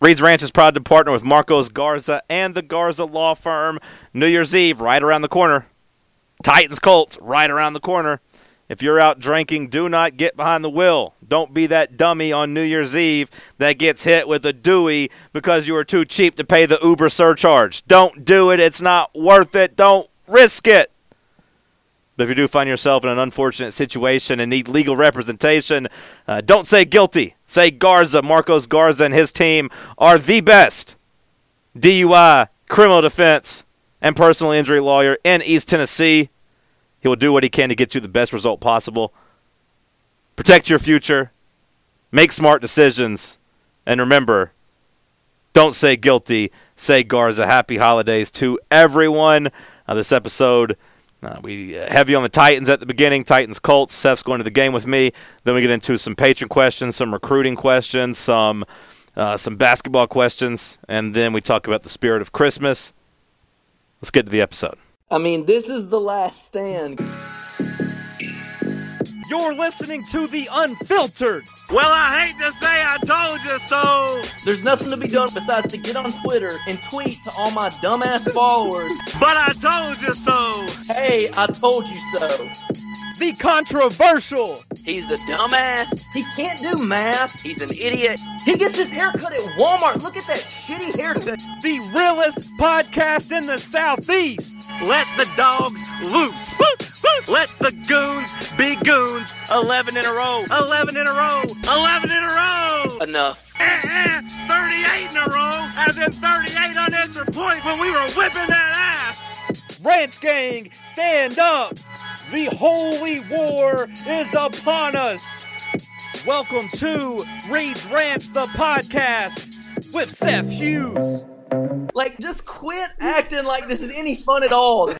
Reed's Ranch is proud to partner with Marcos Garza and the Garza Law Firm. New Year's Eve, right around the corner. Titans Colts, right around the corner. If you're out drinking, do not get behind the wheel. Don't be that dummy on New Year's Eve that gets hit with a Dewey because you were too cheap to pay the Uber surcharge. Don't do it. It's not worth it. Don't risk it. But if you do find yourself in an unfortunate situation and need legal representation, don't say guilty. Say Garza. Marcos Garza and his team are the best DUI, criminal defense, and personal injury lawyer in East Tennessee. He will do what he can to get you the best result possible. Protect your future. Make smart decisions. And remember, don't say guilty. Say Garza. Happy holidays to everyone. This episode, we have you on the Titans at the beginning. Titans Colts. Seth's going to the game with me. Then we get into some patron questions, some recruiting questions, some basketball questions, and then we talk about the spirit of Christmas. Let's get to the episode. I mean, this is the last stand. You're listening to The Unfiltered. Well, I hate to say I told you so. There's nothing to be done besides to get on Twitter and tweet to all my dumbass followers. But I told you so. Hey, I told you so. The Controversial. He's a dumbass. He can't do math. He's an idiot. He gets his haircut at Walmart. Look at that shitty haircut. The realest podcast in the Southeast. Let the dogs loose. Let the goons be goons. 11 in a row. 11 in a row. 11 in a row. Enough. 38 in a row. As in 38 unanswered points when we were whipping that ass. Ranch Gang, stand up. The holy war is upon us. Welcome to Reed's Ranch, the podcast with Seth Hughes. Like, just quit acting like this is any fun at all.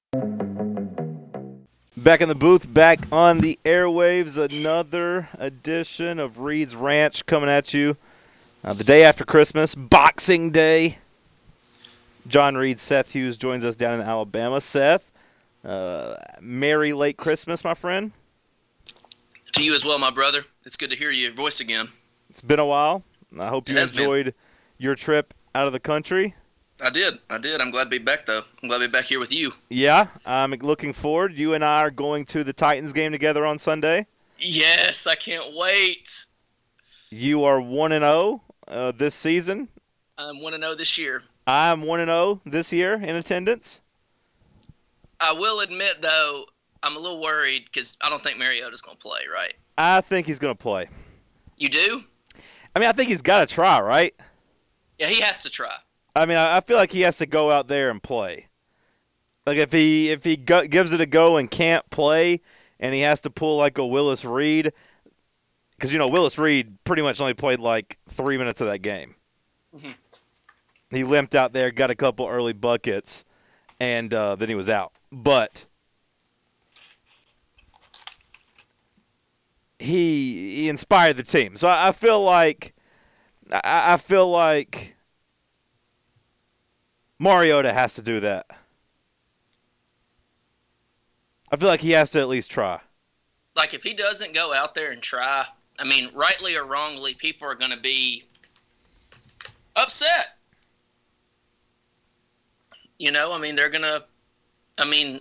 Back in the booth, back on the airwaves, another edition of Reed's Ranch coming at you the day after Christmas, Boxing Day. John Reed, Seth Hughes joins us down in Alabama. Seth, merry late Christmas, my friend. To you as well, my brother. It's good to hear your voice again. It's been a while. I hope you enjoyed your trip out of the country. I did. I'm glad to be back, though. I'm glad to be back here with you. Yeah, I'm looking forward. You and I are going to the Titans game together on Sunday. Yes, I can't wait. You are 1-0 this season. I'm 1-0 this year. I'm 1-0 this year in attendance. I will admit, though, I'm a little worried because I don't think Mariota's going to play, right? I think he's going to play. You do? I mean, I think he's got to try, right? Yeah, he has to try. I mean, I feel like he has to go out there and play. Like, if he gives it a go and can't play and he has to pull like a Willis Reed, because, Willis Reed pretty much only played like 3 minutes of that game. Mm-hmm. He limped out there, got a couple early buckets, and then he was out. But he inspired the team. So I feel like Mariota has to do that. I feel like he has to at least try. Like, if he doesn't go out there and try, I mean, rightly or wrongly, people are going to be upset. They're going to –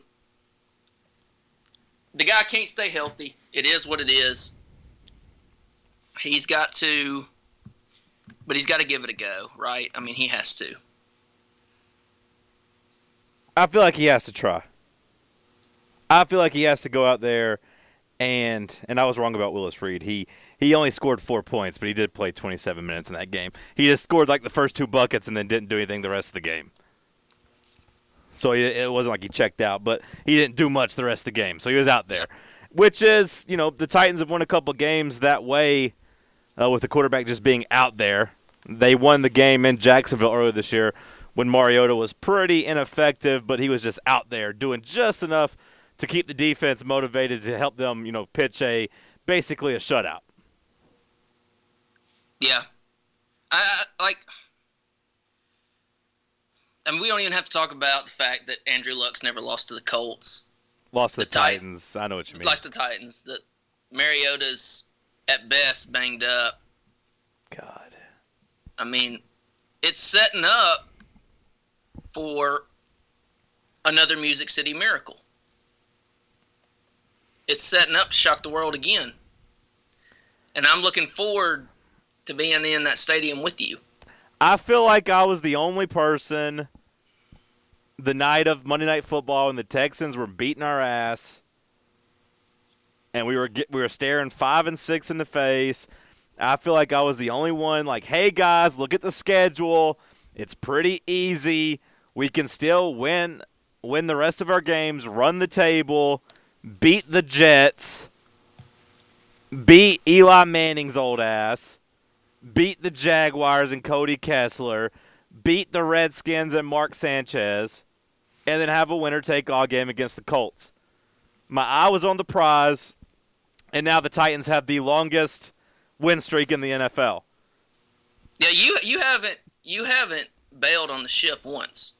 the guy can't stay healthy. It is what it is. He's got to – but he's got to give it a go, right? I mean, he has to. I feel like he has to try. I feel like he has to go out there and I was wrong about Willis Reed. He only scored 4 points, but he did play 27 minutes in that game. He just scored like the first 2 buckets and then didn't do anything the rest of the game. So it wasn't like he checked out, but he didn't do much the rest of the game. So he was out there, which is, the Titans have won a couple games that way with the quarterback just being out there. They won the game in Jacksonville earlier this year when Mariota was pretty ineffective, but he was just out there doing just enough to keep the defense motivated to help them, pitch basically a shutout. Yeah. We don't even have to talk about the fact that Andrew Luck's never lost to the Colts. Lost to the Titans. I know what you mean. Lost to the Titans. That Mariota's, at best, banged up. God. I mean, it's setting up for another Music City miracle. It's setting up to shock the world again. And I'm looking forward to being in that stadium with you. I feel like I was the only person the night of Monday Night Football when the Texans were beating our ass, and we were staring 5 and 6 in the face. I feel like I was the only one like, hey guys, look at the schedule. It's pretty easy. We can still win the rest of our games, run the table, beat the Jets, beat Eli Manning's old ass, beat the Jaguars and Cody Kessler, beat the Redskins and Mark Sanchez, and then have a winner-take-all game against the Colts. My eye was on the prize, and now the Titans have the longest win streak in the NFL. Yeah, you haven't bailed on the ship once.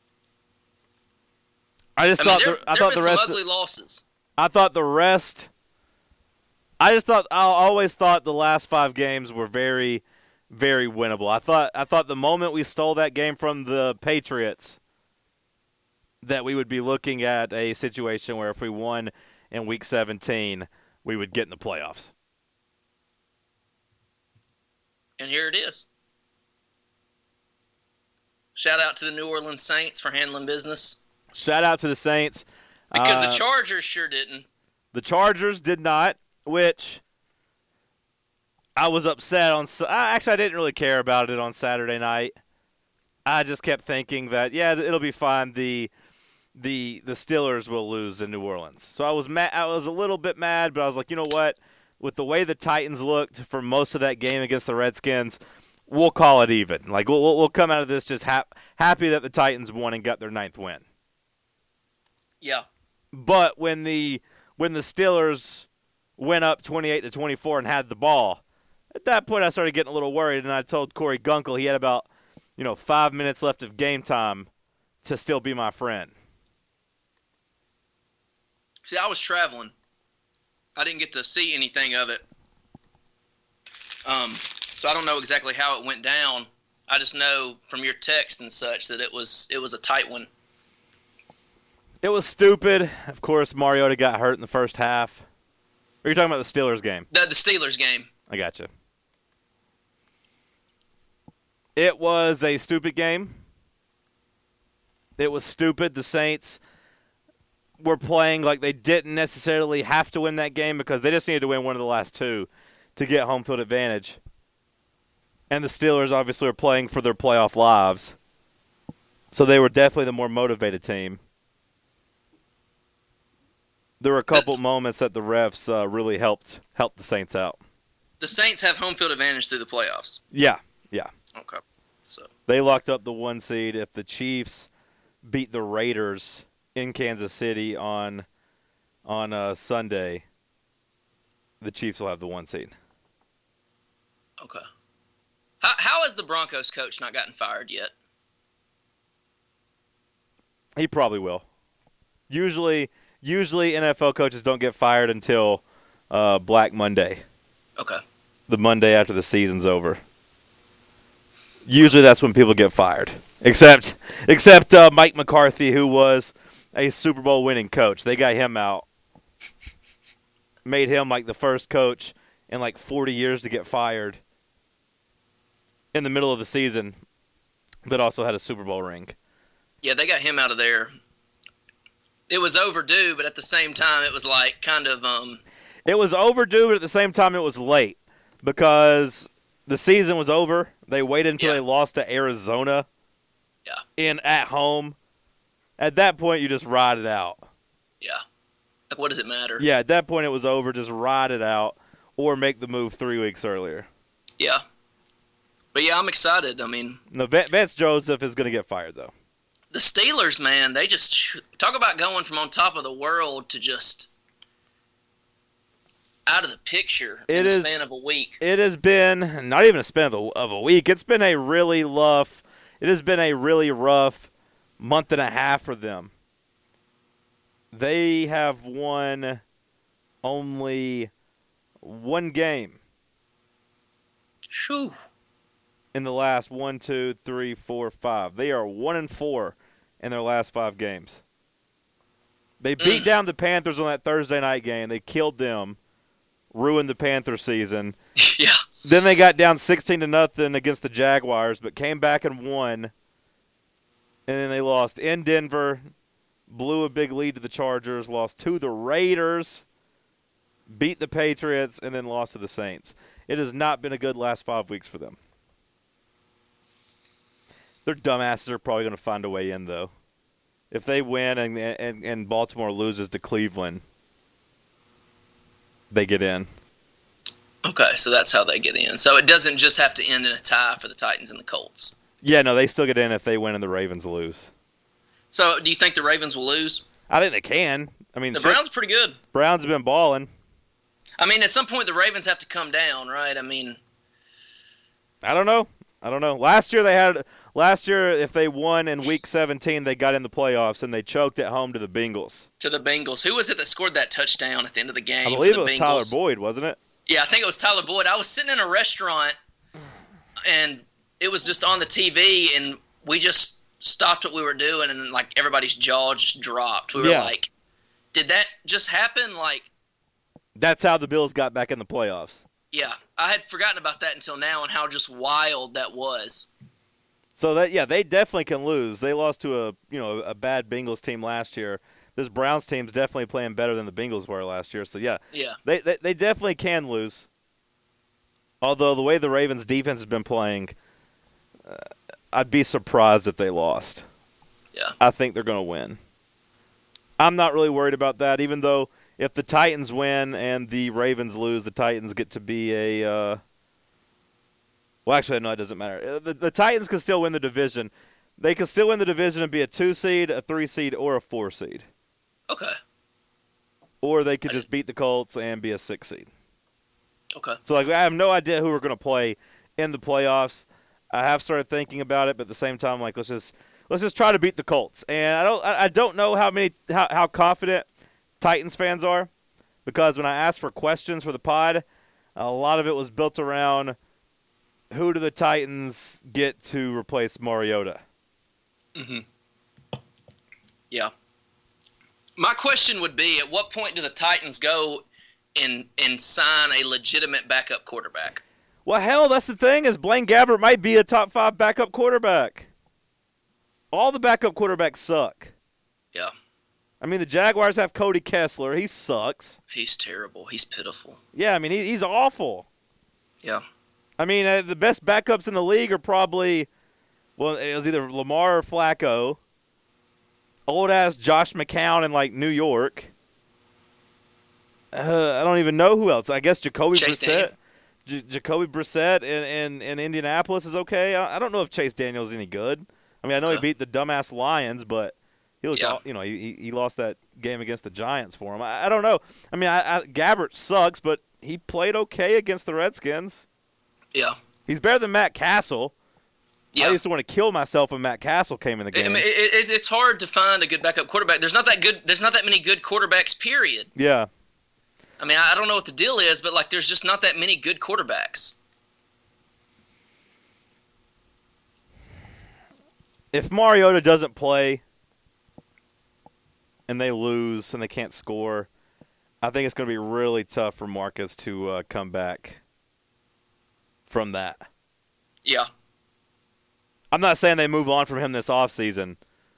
I thought there the have been rest. some ugly losses. I thought the rest. I always thought the last 5 games were very, very winnable. I thought the moment we stole that game from the Patriots, that we would be looking at a situation where if we won in Week 17, we would get in the playoffs. And here it is. Shout out to the New Orleans Saints for handling business. Shout out to the Saints. Because the Chargers sure didn't. The Chargers did not, which I was upset on. Actually, I didn't really care about it on Saturday night. I just kept thinking that, yeah, it'll be fine. The Steelers will lose in New Orleans. So I was mad. I was a little bit mad, but I was like, you know what? With the way the Titans looked for most of that game against the Redskins, we'll call it even. Like we'll come out of this just happy that the Titans won and got their 9th win. Yeah. But when the Steelers went up 28-24 and had the ball, at that point I started getting a little worried, and I told Corey Gunkel he had about 5 minutes left of game time to still be my friend. See, I was traveling. I didn't get to see anything of it. So I don't know exactly how it went down. I just know from your text and such that it was a tight one. It was stupid. Of course, Mariota got hurt in the first half. Or you're talking about the Steelers game? The Steelers game. I gotcha. It was a stupid game. It was stupid. The Saints were playing like they didn't necessarily have to win that game because they just needed to win one of the last 2 to get home field advantage. And the Steelers obviously were playing for their playoff lives. So they were definitely the more motivated team. There were a couple moments that the refs really helped the Saints out. The Saints have home field advantage through the playoffs. Yeah. Okay. So They locked up the 1 seed. If the Chiefs beat the Raiders in Kansas City on Sunday, the Chiefs will have the 1 seed. Okay. How has the Broncos coach not gotten fired yet? He probably will. Usually NFL coaches don't get fired until Black Monday. Okay. The Monday after the season's over. Usually that's when people get fired. Except Mike McCarthy, who was a Super Bowl winning coach. They got him out. Made him like the first coach in like 40 years to get fired in the middle of the season that also had a Super Bowl ring. Yeah, they got him out of there. It was overdue, but at the same time, it was like kind of It was overdue, but at the same time, it was late because the season was over. They waited until they lost to Arizona. Yeah. At home. At that point, you just ride it out. Yeah. Like, what does it matter? Yeah, at that point, it was over. Just ride it out or make the move 3 weeks earlier. Yeah. But, yeah, I'm excited. I mean, No, Vance Joseph is going to get fired, though. the Steelers, man, they just talk about going from on top of the world to just out of the picture in the span of a week. It has been not even a span of a week. It's been a really rough. It has been a really rough month and a half for them. They have won only 1 game. Shoo. in the last 1, 2, 3, 4, 5. They are 1-4 in their last 5 games. They beat down the Panthers on that Thursday night game. They killed them, ruined the Panthers season. Yeah. Then they got down 16-0 against the Jaguars, but came back and won. And then they lost in Denver, blew a big lead to the Chargers, lost to the Raiders, beat the Patriots, and then lost to the Saints. It has not been a good last 5 weeks for them. Their dumbasses are probably going to find a way in, though. If they win and Baltimore loses to Cleveland, they get in. Okay, so that's how they get in. So it doesn't just have to end in a tie for the Titans and the Colts. Yeah, no, they still get in if they win and the Ravens lose. So do you think the Ravens will lose? I think they can. I mean, The Browns are pretty good. Browns have been balling. I mean, at some point the Ravens have to come down, right? I mean, I don't know. Last year, if they won in Week 17, they got in the playoffs, and they choked at home to the Bengals. to the Bengals. Who was it that scored that touchdown at the end of the game? I believe for it the was Bengals? Tyler Boyd, wasn't it? Yeah, I think it was Tyler Boyd. I was sitting in a restaurant, and it was just on the TV, and we just stopped what we were doing, and like everybody's jaw just dropped. We were like, "Did that just happen?" Like, that's how the Bills got back in the playoffs. Yeah, I had forgotten about that until now, and how just wild that was. So they definitely can lose. They lost to a bad Bengals team last year. This Browns team's definitely playing better than the Bengals were last year. So they definitely can lose. Although the way the Ravens defense has been playing, I'd be surprised if they lost. Yeah, I think they're going to win. I'm not really worried about that, even though if the Titans win and the Ravens lose, the Titans get to be a well, actually, no, it doesn't matter. The Titans can still win the division. They can still win the division and be a 2 seed, a 3 seed, or a 4 seed. Okay. Or they could just beat the Colts and be a 6 seed. Okay. So I have no idea who we're going to play in the playoffs. I have started thinking about it, but at the same time, like let's just try to beat the Colts. And I don't know how confident Titans fans are, because when I asked for questions for the pod, a lot of it was built around who do the Titans get to replace Mariota. Mm-hmm. Yeah. My question would be, at what point do the Titans go and sign a legitimate backup quarterback? Well, hell, that's the thing, is Blaine Gabbert might be a top 5 backup quarterback. All the backup quarterbacks suck. Yeah. I mean, the Jaguars have Cody Kessler. He sucks. He's terrible. He's pitiful. Yeah, I mean, he's awful. Yeah. I mean, the best backups in the league are probably, well, it was either Lamar or Flacco. Old-ass Josh McCown in, like, New York. I don't even know who else. I guess Jacoby Brissett. Jacoby Brissett in Indianapolis is okay. I don't know if Chase Daniel's any good. I mean, I know he beat the dumbass Lions, but he looked, he lost that game against the Giants for him. I don't know. I mean, Gabbert sucks, but he played okay against the Redskins. Yeah. He's better than Matt Castle. Yeah. I used to want to kill myself when Matt Castle came in the game. I mean, it's hard to find a good backup quarterback. There's not that many good quarterbacks, period. Yeah. I mean, I don't know what the deal is, but like, there's just not that many good quarterbacks. If Mariota doesn't play and they lose and they can't score, I think it's going to be really tough for Marcus to come back from that. Yeah. I'm not saying they move on from him this offseason,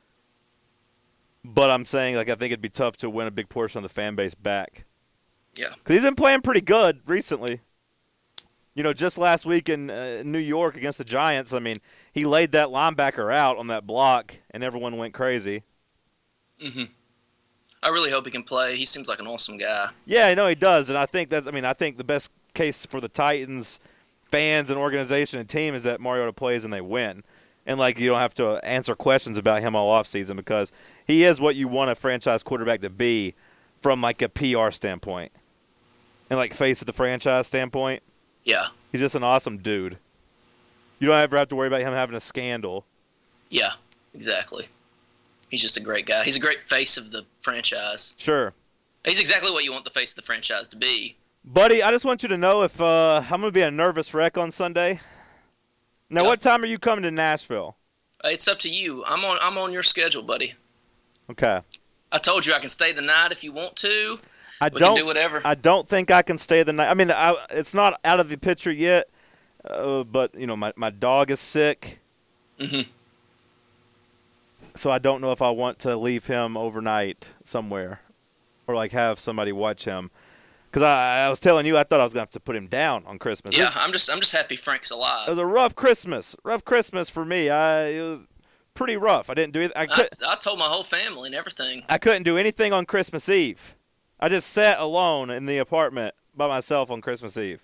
but I'm saying like I think it'd be tough to win a big portion of the fan base back. Yeah. Because he's been playing pretty good recently. You know, just last week in New York against the Giants, I mean, he laid that linebacker out on that block, and everyone went crazy. Mm-hmm. I really hope he can play. He seems like an awesome guy. Yeah, I know he does, and I think the best case for the Titans fans and organization and team is that Mariota plays and they win. And, like, you don't have to answer questions about him all offseason because he is what you want a franchise quarterback to be from, like, a PR standpoint. And, like, face of the franchise standpoint. Yeah. He's just an awesome dude. You don't ever have to worry about him having a scandal. Yeah, exactly. He's just a great guy. He's a great face of the franchise. Sure. He's exactly what you want the face of the franchise to be. Buddy, I just want you to know if I'm going to be a nervous wreck on Sunday. Now, Yeah. what time are you coming to Nashville? It's up to you. I'm on your schedule, buddy. Okay. I told you I can stay the night if you want to. I We can do whatever. I don't think I can stay the night. I mean, it's not out of the picture yet, but my dog is sick, Hmm. so I don't know if I want to leave him overnight somewhere, or like have somebody watch him. Because I was telling you, I thought I was gonna have to put him down on Christmas. Yeah, I'm just happy Frank's It alive. was a rough Christmas for me. It was pretty rough. I didn't do it. I told my whole family and everything. I couldn't do anything on Christmas Eve. I just sat alone in the apartment by myself on Christmas Eve.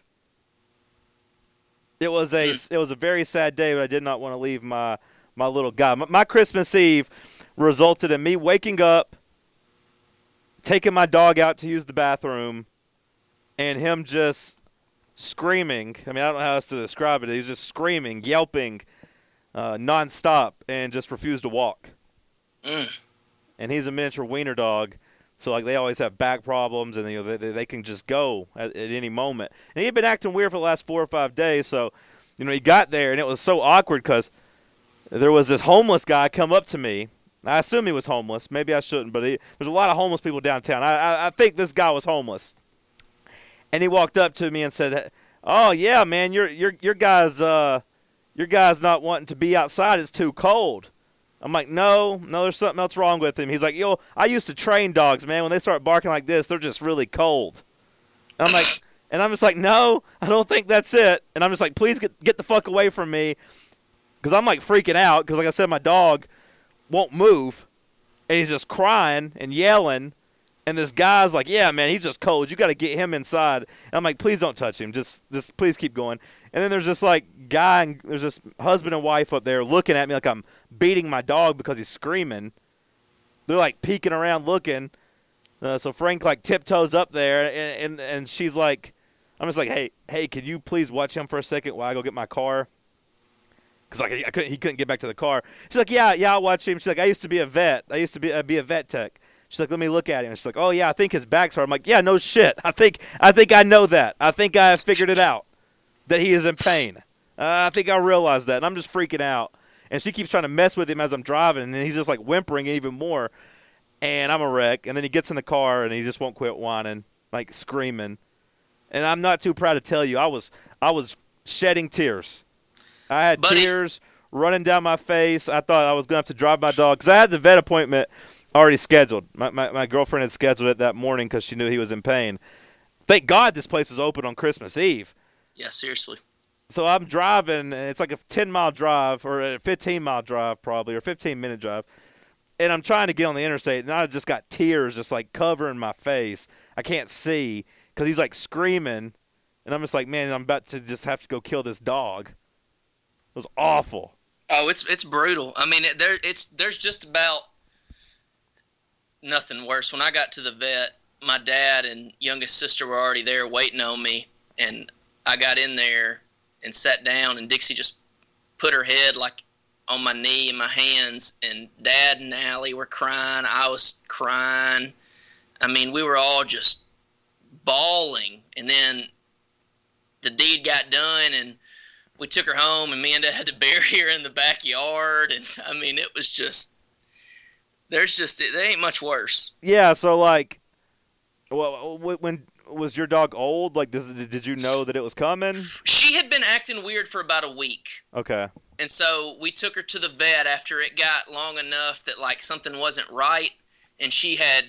It was a very sad day, but I did not want to leave my little guy. My Christmas Eve resulted in me waking up, taking my dog out to use the bathroom, and him just screaming. I mean, I don't know how else to describe it. He's just screaming, yelping, nonstop, and just refused to walk. Mm. And he's a miniature wiener dog, so like they always have back problems, and they can just go at any moment. And he had been acting weird for the last 4 or 5 days, so he got there, and it was so awkward because there was this homeless guy come up to me. I assume he was homeless. Maybe I shouldn't, but there's a lot of homeless people downtown. I think this guy was homeless. And he walked up to me and said, "Oh yeah, man, your guy's not wanting to be outside. It's too cold." I'm like, no, there's something else wrong with him. He's like, "Yo, I used to train dogs, man. When they start barking like this, they're just really cold." And I'm just like, no, I don't think that's it. And I'm just like, please get the fuck away from me, because I'm like freaking out because, like I said, my dog won't move, and he's just crying and yelling. And this guy's like, "Yeah, man, he's just cold. You got to get him inside." And I'm like, "Please don't touch him. Just please keep going." And then there's this there's this husband and wife up there looking at me like I'm beating my dog because he's screaming. They're like peeking around looking. So Frank like tiptoes up there, and she's like, I'm just like, hey, can you please watch him for a second while I go get my car? Because like he couldn't get back to the car. She's like, yeah, I'll watch him. She's like, I used to be a vet. I used to be a vet tech. She's like, let me look at him. She's like, oh yeah, I think his back's hurt. I'm like, yeah, no shit. I think I know that. I think I figured it out, that he is in pain. I think I realized that, and I'm just freaking out. And she keeps trying to mess with him as I'm driving, and he's just like whimpering even more. And I'm a wreck. And then he gets in the car, and he just won't quit whining, like screaming. And I'm not too proud to tell you, I was shedding tears. I had tears running down my face. I thought I was going to have to drive my dog, because I had the vet appointment already scheduled. My girlfriend had scheduled it that morning because she knew he was in pain. Thank God this place was open on Christmas Eve. Yeah, seriously. So I'm driving, and it's like a 10-mile drive, or a 15-mile drive probably, or 15-minute drive. And I'm trying to get on the interstate, and I just got tears just like covering my face. I can't see because he's like screaming, and I'm just like, man, I'm about to just have to go kill this dog. It was awful. Oh, it's brutal. I mean, there's just about nothing worse. When I got to the vet, my dad and youngest sister were already there waiting on me, and I got in there and sat down, and Dixie just put her head like on my knee and my hands, and Dad and Allie were crying. I was crying. I mean, we were all just bawling. And then the deed got done, and we took her home, and me and Dad had to bury her in the backyard. And I mean, it was just, there ain't much worse. Yeah. So like, well, when was your dog old? Like, did you know that it was coming? She had been acting weird for about a week. Okay. And so we took her to the vet after it got long enough that like something wasn't right, and she had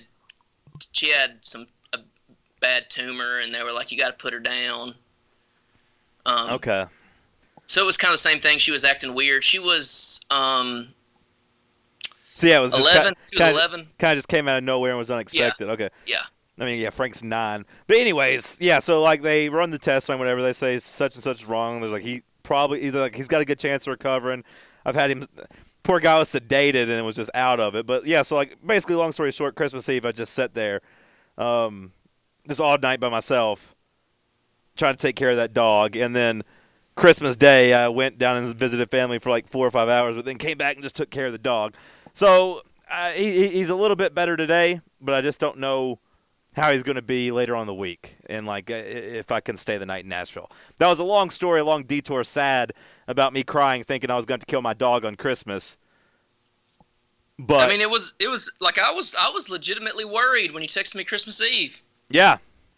a bad tumor, and they were like, you got to put her down. Okay. So it was kind of the same thing. She was acting weird. She was So yeah, it was 11. She was 11. Kind of just came out of nowhere and was unexpected. Yeah. Okay. Yeah. I mean, yeah, Frank's 9. But anyways, yeah. So like they run the test on whatever, they say such and such is wrong. There's like he's got a good chance of recovering. I've had him. Poor guy was sedated and was just out of it. But yeah, so like basically, long story short, Christmas Eve I just sat there, just all night by myself, trying to take care of that dog, and then Christmas Day I went down and visited family for like 4 or 5 hours, but then came back and just took care of the dog. So he's a little bit better today, but I just don't know how he's going to be later on in the week, and like if I can stay the night in Nashville. That was a long story, a long detour, sad about me crying, thinking I was going to kill my dog on Christmas. But I mean, it was like I was legitimately worried when you texted me Christmas Eve. Yeah,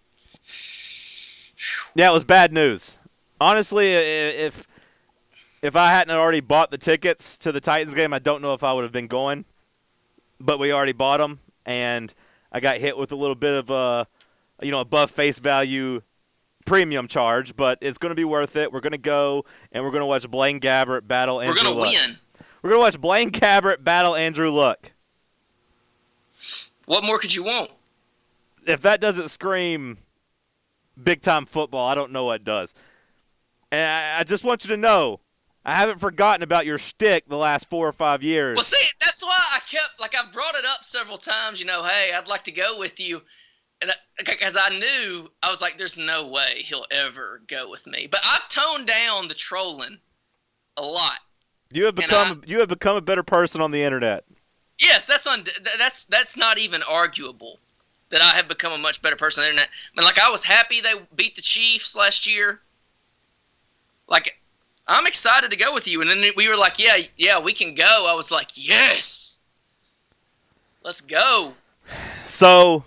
it was bad news. Honestly, if I hadn't already bought the tickets to the Titans game, I don't know if I would have been going. But we already bought them, and I got hit with a little bit of a, above face value premium charge. But it's going to be worth it. We're going to go, and we're going to watch Blaine Gabbert battle Andrew Luck. We're going to win. We're going to watch Blaine Gabbert battle Andrew Luck. What more could you want? If that doesn't scream big-time football, I don't know what does. And I just want you to know, I haven't forgotten about your shtick the last 4 or 5 years. Well, see, that's why I kept, I've brought it up several times, hey, I'd like to go with you. And because I knew, I was like, there's no way he'll ever go with me. But I've toned down the trolling a lot. You have become a better person on the internet. Yes, that's not even arguable. That I have become a much better person on the internet. I mean, I was happy they beat the Chiefs last year. I'm excited to go with you. And then we were like, yeah, we can go. I was like, yes. Let's go. So,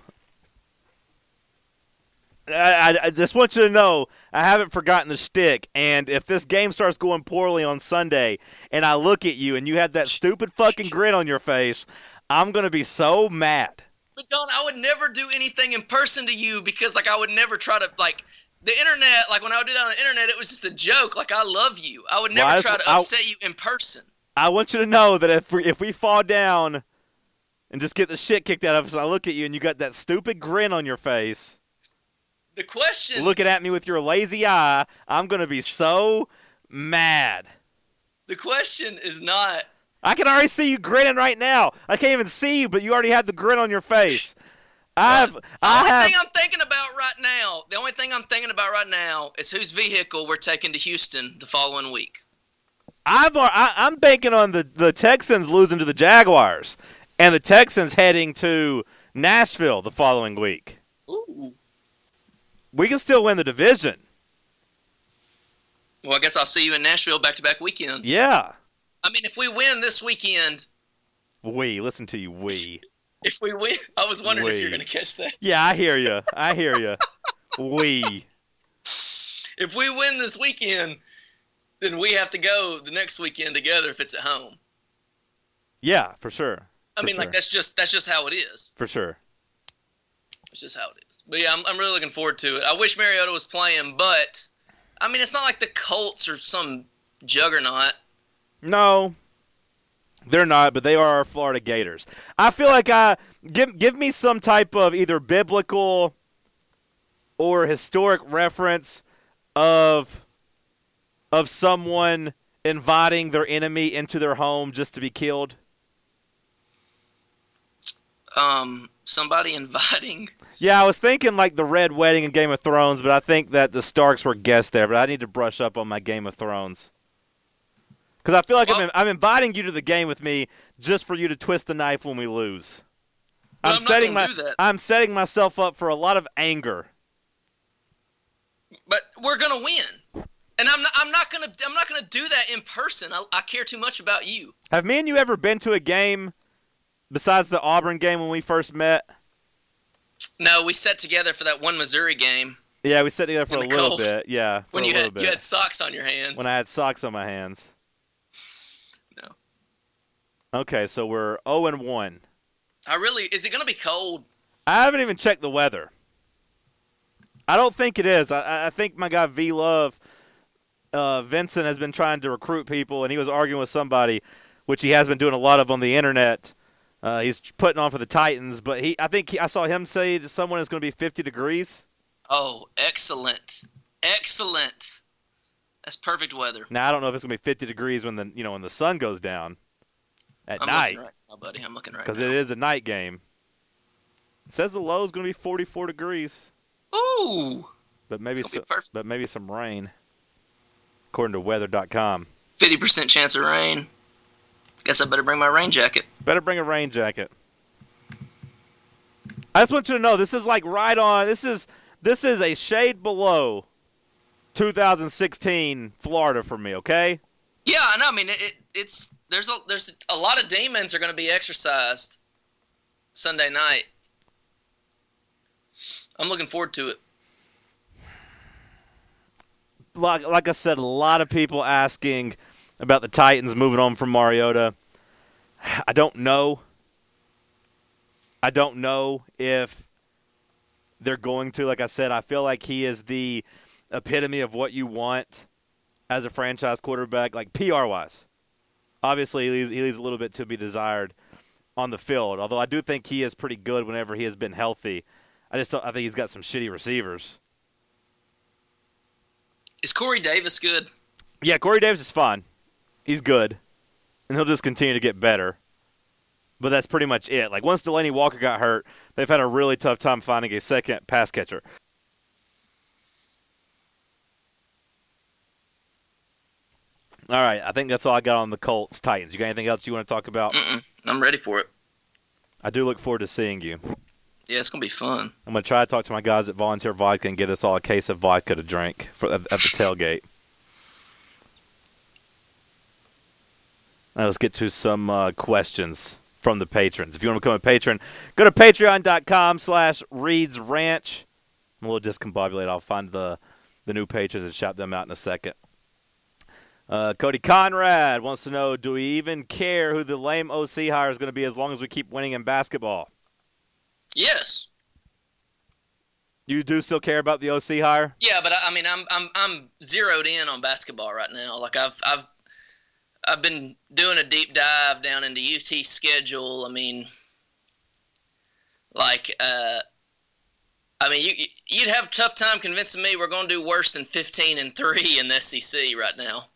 I just want you to know, I haven't forgotten the shtick. And if this game starts going poorly on Sunday, and I look at you and you have that stupid fucking grin on your face, I'm going to be so mad. But, John, I would never do anything in person to you because, I would never try to, the internet, when I would do that on the internet, it was just a joke. I love you. I would never try to upset you in person. I want you to know that if we fall down and just get the shit kicked out of us, and I look at you and you got that stupid grin on your face, the question, looking at me with your lazy eye, I'm going to be so mad. The question is not. I can already see you grinning right now. I can't even see you, but you already have the grin on your face. The only thing I'm thinking about right now is whose vehicle we're taking to Houston the following week. I'm banking on the Texans losing to the Jaguars and the Texans heading to Nashville the following week. Ooh. We can still win the division. Well, I guess I'll see you in Nashville back-to-back weekends. Yeah. I mean, if we win this weekend. Listen to you, If we win, I was wondering if you're going to catch that. Yeah, I hear you. If we win this weekend, then we have to go the next weekend together if it's at home. Yeah, for sure. That's just how it is. For sure. It's just how it is. But yeah, I'm really looking forward to it. I wish Mariota was playing, but it's not like the Colts are some juggernaut. No, they're not, but they are our Florida Gators. I feel like give me some type of either biblical or historic reference of someone inviting their enemy into their home just to be killed. Somebody inviting. Yeah, I was thinking like the Red Wedding in Game of Thrones, but I think that the Starks were guests there. But I need to brush up on my Game of Thrones. Because I feel like I'm inviting you to the game with me just for you to twist the knife when we lose. I'm setting myself up for a lot of anger. But we're gonna win, and I'm not gonna do that in person. I care too much about you. Have me and you ever been to a game besides the Auburn game when we first met? No, we sat together for that one Missouri game. Yeah, we sat together for a little bit. Yeah, when you had socks on your hands. When I had socks on my hands. No. Okay, so we're 0-1. Is it going to be cold? I haven't even checked the weather. I don't think it is. I think my guy V-Love, Vincent, has been trying to recruit people, and he was arguing with somebody, which he has been doing a lot of on the internet. He's putting on for the Titans, but I saw him say to someone it's going to be 50 degrees. Oh, excellent. Excellent. That's perfect weather. Now, I don't know if it's going to be 50 degrees when the sun goes down at night. I'm looking right now. Because it is a night game. It says the low is going to be 44 degrees. Ooh. But maybe some rain, according to weather.com. 50% chance of rain. Guess I better bring my rain jacket. Better bring a rain jacket. I just want you to know this is like right on. This is a shade below 2016 Florida for me. Okay. Yeah, I know. I mean, there's a lot of demons are going to be exercised Sunday night. I'm looking forward to it. Like I said, a lot of people asking about the Titans moving on from Mariota. I don't know. I don't know if they're going to. Like I said, I feel like he is the epitome of what you want as a franchise quarterback, like PR-wise. Obviously, he leaves a little bit to be desired on the field, although I do think he is pretty good whenever he has been healthy. I think he's got some shitty receivers. Is Corey Davis good? Yeah, Corey Davis is fine. He's good, and he'll just continue to get better. But that's pretty much it. Like, once Delanie Walker got hurt, they've had a really tough time finding a second pass catcher. All right, I think that's all I got on the Colts Titans. You got anything else you want to talk about? I'm ready for it. I do look forward to seeing you. Yeah, it's going to be fun. I'm going to try to talk to my guys at Volunteer Vodka and get us all a case of vodka to drink at the tailgate. Now let's get to some questions from the patrons. If you want to become a patron, go to patreon.com/Reed's Ranch. I'm a little discombobulated. I'll find the new patrons and shout them out in a second. Cody Conrad wants to know, do we even care who the lame OC hire is going to be as long as we keep winning in basketball? Yes. You do still care about the OC hire? Yeah, but I mean, I'm zeroed in on basketball right now. Like I've been doing a deep dive down into UT's schedule. I mean, like, you'd have a tough time convincing me we're going to do worse than 15-3 in the SEC right now.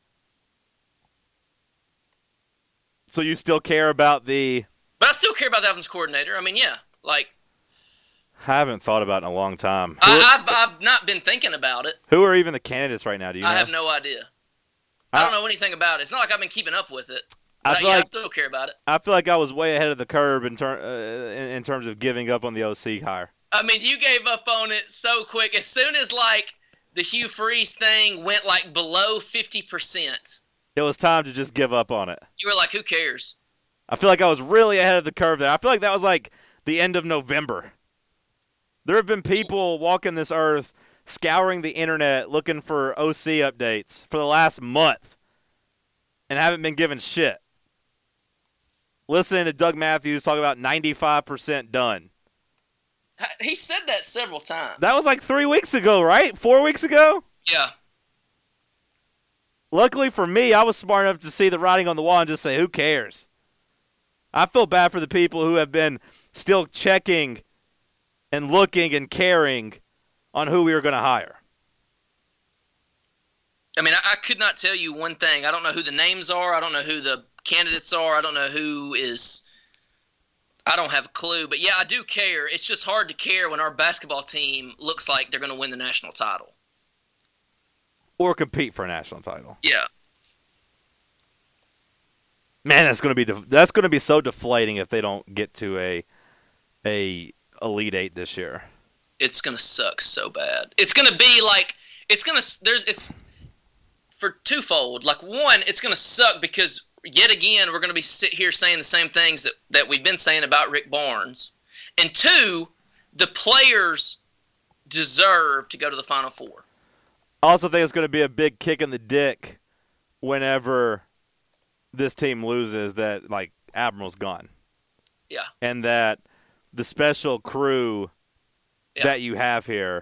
So you still care about the... But I still care about the offensive coordinator. I mean, yeah, like... I haven't thought about it in a long time. I've not been thinking about it. Who are even the candidates right now? Do you know? I have no idea. I don't know anything about it. It's not like I've been keeping up with it. But I still care about it. I feel like I was way ahead of the curve in terms of giving up on the OC hire. I mean, you gave up on it so quick. As soon as, like, the Hugh Freeze thing went, like, below 50%. It was time to just give up on it. You were like, who cares? I feel like I was really ahead of the curve there. I feel like that was, like, the end of November. There have been people walking this earth, scouring the internet, looking for OC updates for the last month and haven't been given shit. Listening to Doug Matthews talk about 95% done. He said that several times. That was like 3 weeks ago, right? 4 weeks ago? Yeah. Luckily for me, I was smart enough to see the writing on the wall and just say, who cares? I feel bad for the people who have been still checking and looking and caring on who we were going to hire. I mean, I could not tell you one thing. I don't know who the names are. I don't know who the candidates are. I don't know who is – I don't have a clue. But, yeah, I do care. It's just hard to care when our basketball team looks like they're going to win the national title. Or compete for a national title. Yeah. Man, that's going to be so deflating if they don't get to a Elite Eight this year. It's going to suck so bad. It's going to be like – it's for twofold. Like, one, it's going to suck because yet again we're going to be sit here saying the same things that we've been saying about Rick Barnes. And two, the players deserve to go to the Final Four. I also think it's going to be a big kick in the dick whenever this team loses that, like, Admiral's gone. Yeah. And that the special crew that you have here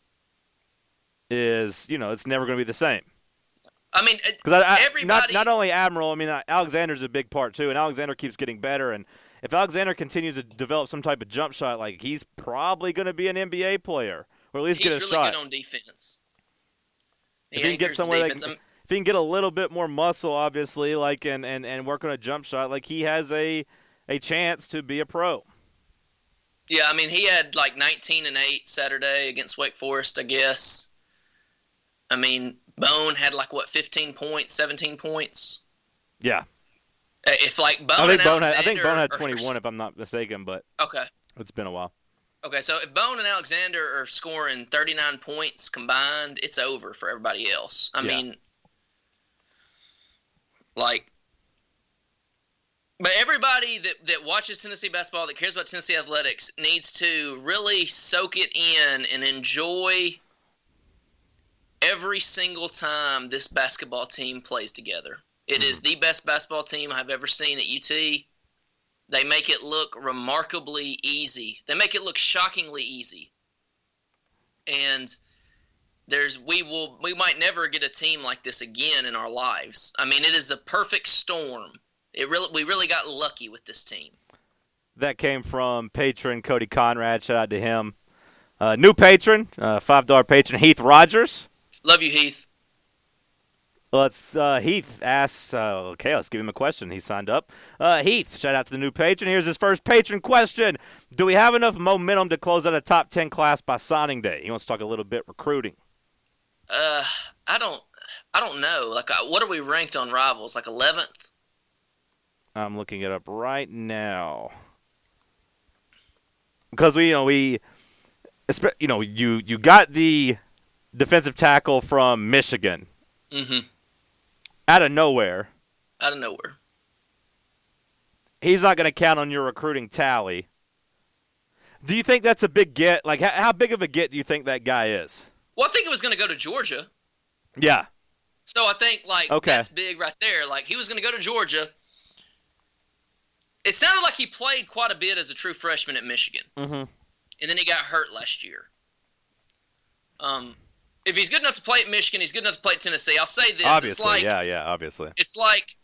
is, it's never going to be the same. I mean, everybody... Not only Admiral, I mean, Alexander's a big part, too, and Alexander keeps getting better. And if Alexander continues to develop some type of jump shot, like, he's probably going to be an NBA player, or at least get a shot. He's really good on defense. If he can get somewhere, if he can get a little bit more muscle, obviously, like and work on a jump shot, like he has a chance to be a pro. Yeah, I mean, he had like 19 and 8 Saturday against Wake Forest, I guess. I mean, Bone had like 15 points, 17 points. Yeah. If like Bone, I think Bone had 21 if I'm not mistaken, but okay, it's been a while. Okay, so if Bone and Alexander are scoring 39 points combined, it's over for everybody else. I mean, like, but everybody that watches Tennessee basketball, that cares about Tennessee athletics, needs to really soak it in and enjoy every single time this basketball team plays together. It is the best basketball team I've ever seen at UT. They make it look remarkably easy. They make it look shockingly easy. And we might never get a team like this again in our lives. I mean, it is a perfect storm. We really got lucky with this team. That came from patron Cody Conrad. Shout out to him. New patron, $5 patron Heath Rogers. Love you, Heath. Heath asks, okay, let's give him a question. He signed up. Heath, shout out to the new patron. Here's his first patron question. Do we have enough momentum to close out a top 10 class by signing day? He wants to talk a little bit recruiting. I don't know. Like, what are we ranked on Rivals? Like 11th? I'm looking it up right now. Because you got the defensive tackle from Michigan. Mm-hmm. Out of nowhere. He's not going to count on your recruiting tally. Do you think that's a big get? Like, how big of a get do you think that guy is? Well, I think it was going to go to Georgia. Yeah. So I think, that's big right there. Like, he was going to go to Georgia. It sounded like he played quite a bit as a true freshman at Michigan. Mm-hmm. And then he got hurt last year. If he's good enough to play at Michigan, he's good enough to play at Tennessee. I'll say this. Obviously, obviously. It's like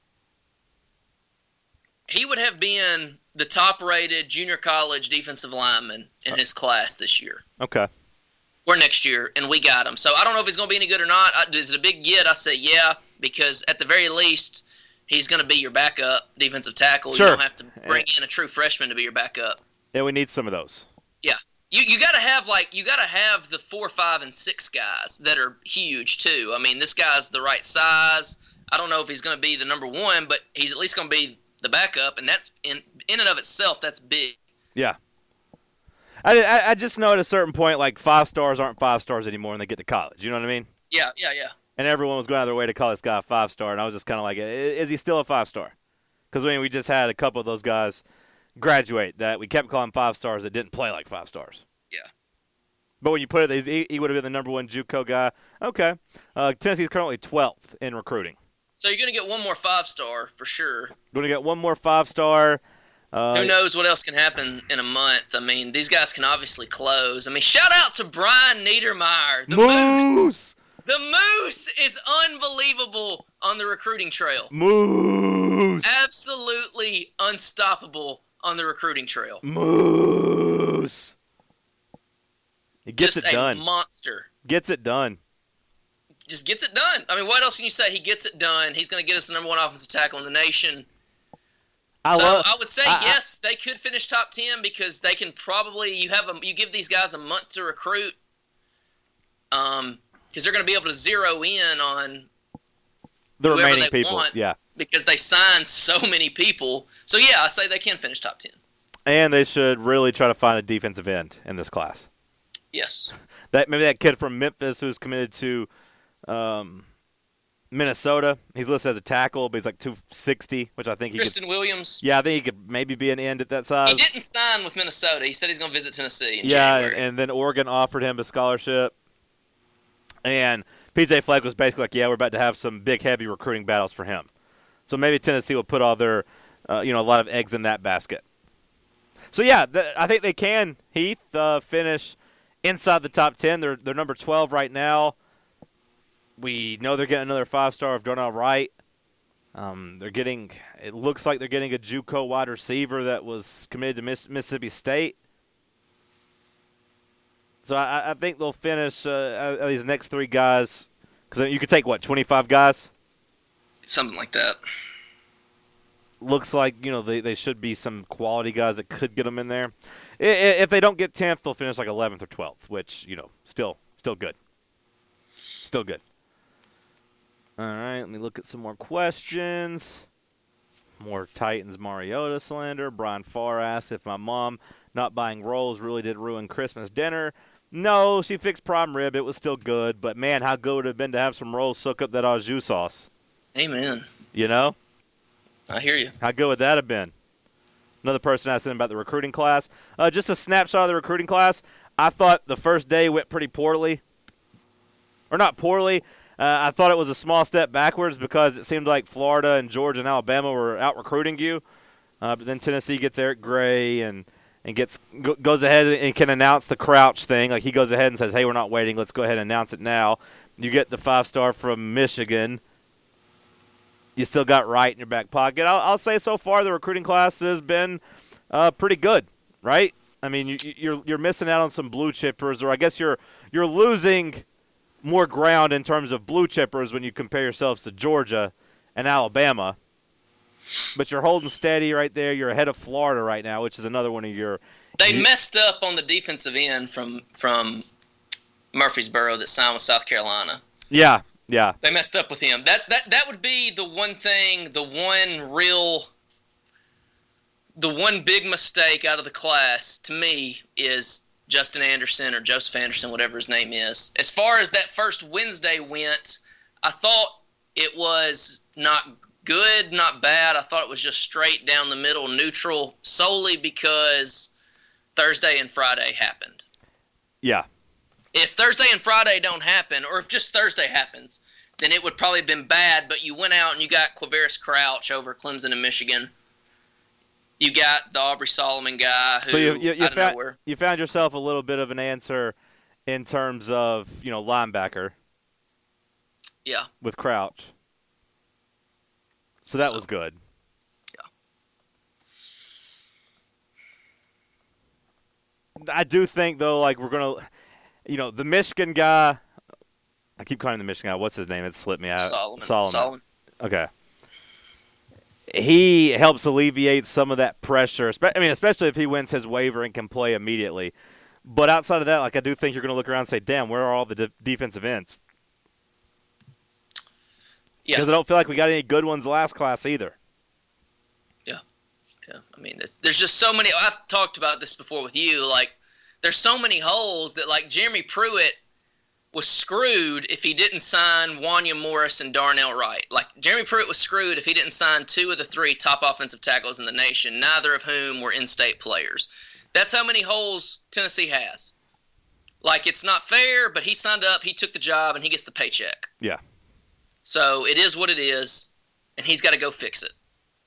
he would have been the top-rated junior college defensive lineman in his class this year. Okay. Or next year, and we got him. So I don't know if he's going to be any good or not. Is it a big get? I say yeah, because at the very least, he's going to be your backup defensive tackle. Sure. You don't have to bring in a true freshman to be your backup. Yeah, we need some of those. Yeah. You gotta have the 4, 5, and 6 guys that are huge too. I mean, this guy's the right size. I don't know if he's going to be the number one, but he's at least going to be the backup, and that's in and of itself, that's big. Yeah. I just know at a certain point, like 5 stars aren't 5 stars anymore when they get to college. You know what I mean? Yeah. And everyone was going out of their way to call this guy a 5-star, and I was just kind of like, is he still a 5-star? Because we just had a couple of those guys graduate that we kept calling 5 stars that didn't play like 5 stars. Yeah. But when you put it, he would have been the number one JUCO guy. Okay. Tennessee's currently 12th in recruiting. So you're going to get one more 5-star for sure. Going to get one more 5-star. Who knows what else can happen in a month? I mean, these guys can obviously close. I mean, shout out to Brian Niedermeyer. The Moose. The Moose is unbelievable on the recruiting trail. Moose. Absolutely unstoppable on the recruiting trail. Moose. He gets just it done. A monster. Gets it done. Just gets it done. I mean, what else can you say? He gets it done. He's going to get us the number one offensive tackle in the nation. I would say yes, they could finish top 10 because they can probably you give these guys a month to recruit, because they're going to be able to zero in on the remaining they people. Want, yeah, because they signed so many people. So yeah, I say they can finish top 10. And they should really try to find a defensive end in this class. Yes, maybe that kid from Memphis who's committed to Minnesota. He's listed as a tackle, but he's like 260, which I think Tristan Williams. Yeah, I think he could maybe be an end at that size. He didn't sign with Minnesota. He said he's going to visit Tennessee in January. And then Oregon offered him a scholarship. And P.J. Fleck was basically like, yeah, we're about to have some big, heavy recruiting battles for him. So maybe Tennessee will put all their, a lot of eggs in that basket. So, yeah, I think they can, Heath, finish inside the top 10. They're number 12 right now. We know they're getting another 5-star of Darnell Wright. It looks like they're getting a JUCO wide receiver that was committed to Mississippi State. So I think they'll finish these next 3 guys. Because you could take, 25 guys? Something like that. Looks like, they should be some quality guys that could get them in there. If they don't get 10th, they'll finish like 11th or 12th, which, still good. Still good. All right, let me look at some more questions. More Titans Mariota slander. Brian Farr asks if my mom not buying rolls really did ruin Christmas dinner. No, she fixed prime rib. It was still good. But, man, how good would it have been to have some rolls soak up that au jus sauce? Amen. You know? I hear you. How good would that have been? Another person asked him about the recruiting class. Just a snapshot of the recruiting class. I thought the first day went pretty poorly. Or not poorly. I thought it was a small step backwards because it seemed like Florida and Georgia and Alabama were out recruiting you. But then Tennessee gets Eric Gray and goes ahead and can announce the Crouch thing. Like, he goes ahead and says, hey, we're not waiting. Let's go ahead and announce it now. You get the 5-star from Michigan. You still got Wright in your back pocket. I'll say so far the recruiting class has been pretty good, right? I mean, you're missing out on some blue chippers, or I guess you're losing more ground in terms of blue chippers when you compare yourselves to Georgia and Alabama. But you're holding steady right there. You're ahead of Florida right now, which is another one of your. They messed up on the defensive end from Murfreesboro that signed with South Carolina. Yeah. Yeah. They messed up with him. That would be the one thing, the one big mistake out of the class to me is Justin Anderson or Joseph Anderson, whatever his name is. As far as that first Wednesday went, I thought it was not good, not bad. I thought it was just straight down the middle, neutral, solely because Thursday and Friday happened. Yeah. If Thursday and Friday don't happen, or if just Thursday happens, then it would probably have been bad, but you went out and you got Quavaris Crouch over Clemson and Michigan. You got the Aubrey Solomon guy who, so you out of nowhere. You found yourself a little bit of an answer in terms of, linebacker. Yeah. With Crouch. So that was good. Yeah. I do think, though, like we're going to – the Michigan guy, I keep calling him the Michigan guy. What's his name? It slipped me out. Solomon. Okay. He helps alleviate some of that pressure. Especially if he wins his waiver and can play immediately. But outside of that, I do think you're going to look around and say, damn, where are all the defensive ends? Yeah. Because I don't feel like we got any good ones last class either. Yeah. Yeah. There's just so many. I've talked about this before with you. There's so many holes that, Jeremy Pruitt was screwed if he didn't sign Wanya Morris and Darnell Wright. Jeremy Pruitt was screwed if he didn't sign 2 of the 3 top offensive tackles in the nation, neither of whom were in-state players. That's how many holes Tennessee has. It's not fair, but he signed up, he took the job, and he gets the paycheck. Yeah. So it is what it is, and he's got to go fix it.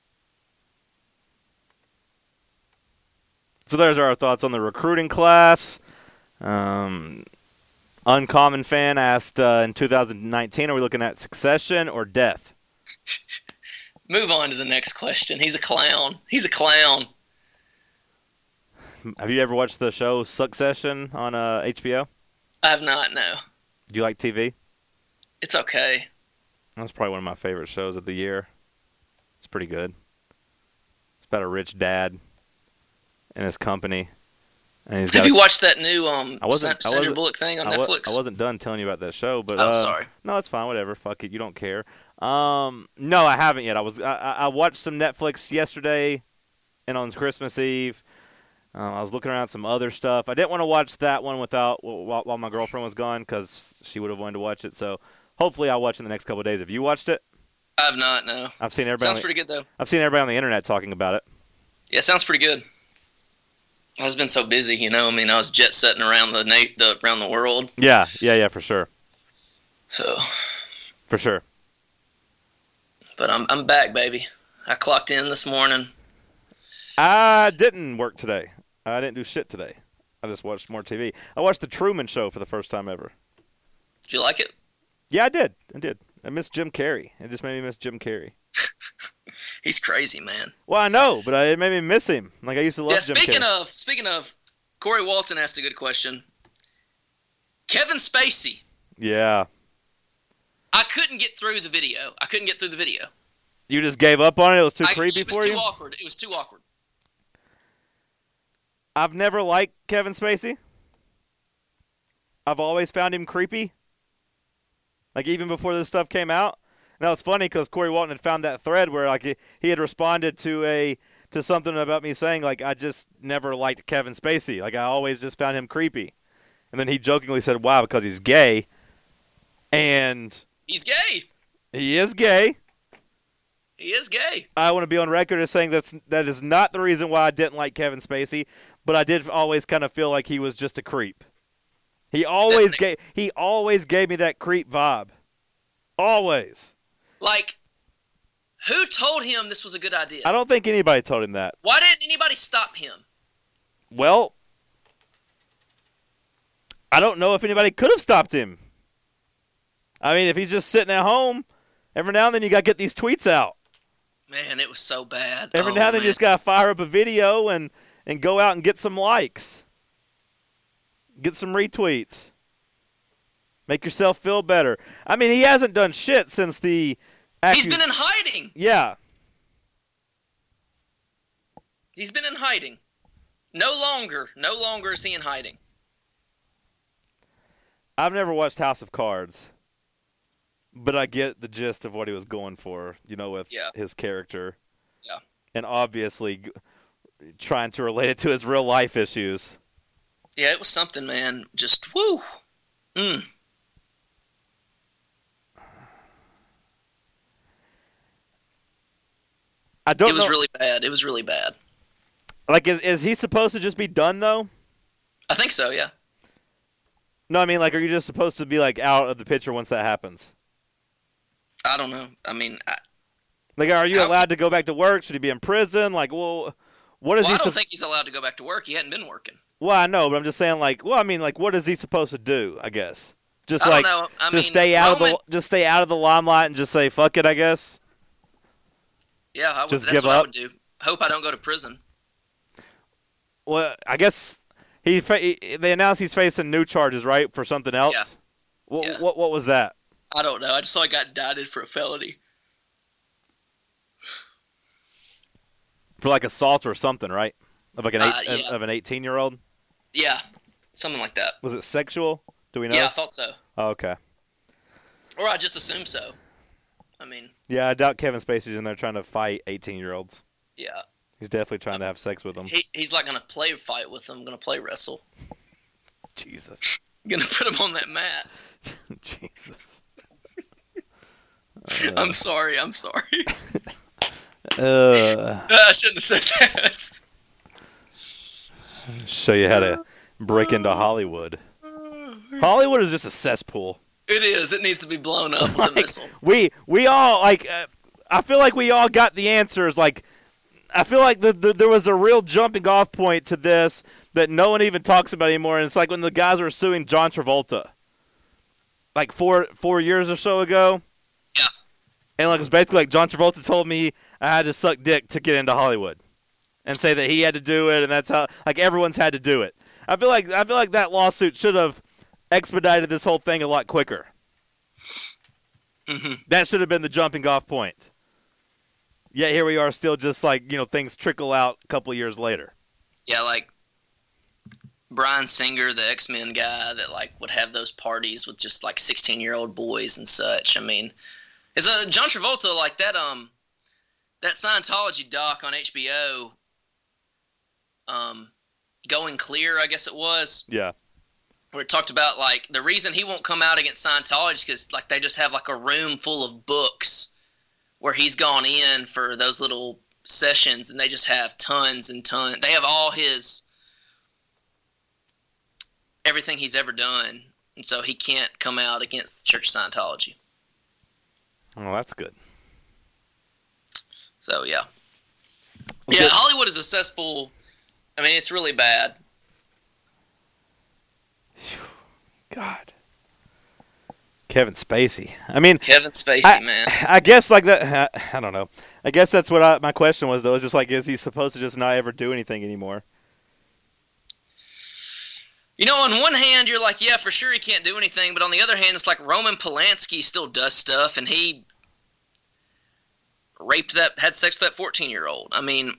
So there's our thoughts on the recruiting class. Uncommon fan asked in 2019, are we looking at succession or death? Move on to the next question. He's a clown. Have you ever watched the show Succession on HBO? I have not, no. Do you like TV? It's okay. That's probably one of my favorite shows of the year. It's pretty good. It's about a rich dad and his company. And have you watched that new Sandra Bullock thing on Netflix? I wasn't done telling you about that show, but sorry. No, it's fine. Whatever. Fuck it. You don't care. No, I haven't yet. I watched some Netflix yesterday and on Christmas Eve. I was looking around at some other stuff. I didn't want to watch that one while my girlfriend was gone because she would have wanted to watch it. So hopefully I'll watch it in the next couple of days. Have you watched it? I have not. No. I've seen everybody. Sounds pretty good though. I've seen everybody on the internet talking about it. Yeah, sounds pretty good. I was been so busy, I was jet setting around around the world. Yeah, for sure. So, for sure. But I'm back, baby. I clocked in this morning. I didn't work today. I didn't do shit today. I just watched more TV. I watched The Truman Show for the first time ever. Did you like it? Yeah, I did. I missed Jim Carrey. It just made me miss Jim Carrey. He's crazy, man. Well, I know, but it made me miss him. I used to love Jim Carrey. Speaking of, Corey Walton asked a good question. Kevin Spacey. Yeah. I couldn't get through the video. You just gave up on it? It was too creepy for you? It was too awkward. I've never liked Kevin Spacey. I've always found him creepy. Even before this stuff came out. And that was funny because Corey Walton had found that thread where he had responded to to something about me saying, like, I just never liked Kevin Spacey. Like, I always just found him creepy. And then he jokingly said, wow, because he's gay. And He's gay. he is gay. He is gay. I want to be on record as saying that is not the reason why I didn't like Kevin Spacey, but I did always kind of feel like he was just a creep. He always gave me that creep vibe. Always. Like, who told him this was a good idea? I don't think anybody told him that. Why didn't anybody stop him? Well, I don't know if anybody could have stopped him. I mean, if he's just sitting at home, every now and then you got to get these tweets out. Man, it was so bad. Every now and then you just got to fire up a video and go out and get some likes. Get some retweets. Make yourself feel better. I mean, he hasn't done shit since the... He's been in hiding. Yeah. He's been in hiding. No longer is he in hiding. I've never watched House of Cards, but I get the gist of what he was going for, with his character. Yeah. And obviously trying to relate it to his real life issues. Yeah, it was something, man. Just, woo. It was really bad. It was really bad. Like, is he supposed to just be done, though? I think so, yeah. No, I mean, like, are you just supposed to be, like, out of the picture once that happens? I don't know. I mean... Like, are you allowed to go back to work? Should he be in prison? Like, well, what is he... I don't think he's allowed to go back to work. He hadn't been working. Well, I know, but I'm just saying, like, what is he supposed to do, I guess? Just, I like, don't know. just stay out of the limelight and just say, fuck it, I guess? Yeah, that's what I would do. Hope I don't go to prison. Well, I guess they announced he's facing new charges, right, for something else? Yeah. What was that? I don't know. I just saw he got indicted for a felony. For, like, assault or something, right? Of, like, an 18-year-old? Yeah, something like that. Was it sexual? Do we know? Yeah, I thought so. Oh, okay. Or I just assumed so. I mean... Yeah, I doubt Kevin Spacey's in there trying to fight 18-year-olds. Yeah. He's definitely trying to have sex with them. He's like going to play fight with them, going to play wrestle. Jesus. Going to put him on that mat. Jesus. I'm sorry. I shouldn't have said that. Show you how to break into Hollywood. Hollywood is just a cesspool. It is. It needs to be blown up with a missile. We all, like, I feel like we all got the answers. Like, I feel like there was a real jumping off point to this that no one even talks about anymore. And it's like when the guys were suing John Travolta, like 4 years or so ago. Yeah. And like, it was basically like John Travolta told me I had to suck dick to get into Hollywood, and say that he had to do it, and that's how, like, everyone's had to do it. I feel like that lawsuit should have expedited this whole thing a lot quicker. Mm-hmm. That should have been the jumping off point. Yet here we are, still just like, things trickle out a couple of years later. Yeah, like Bryan Singer, the X-Men guy that like would have those parties with just like 16-year-old boys and such. I mean, is John Travolta like that Scientology doc on HBO, Going Clear, I guess it was. Yeah. Where it talked about like the reason he won't come out against Scientology is because like they just have like a room full of books where he's gone in for those little sessions, and they just have tons and tons. They have all everything he's ever done, and so he can't come out against the Church of Scientology. Oh, that's good. So yeah, Hollywood is a cesspool. I mean, it's really bad. God. Kevin Spacey. I mean, Kevin Spacey, man. I guess like that. I don't know. I guess that's what my question was, though. It's just like, is he supposed to just not ever do anything anymore? On one hand, you're like, yeah, for sure he can't do anything, but on the other hand, it's like Roman Polanski still does stuff, and he had sex with that 14-year-old. I mean,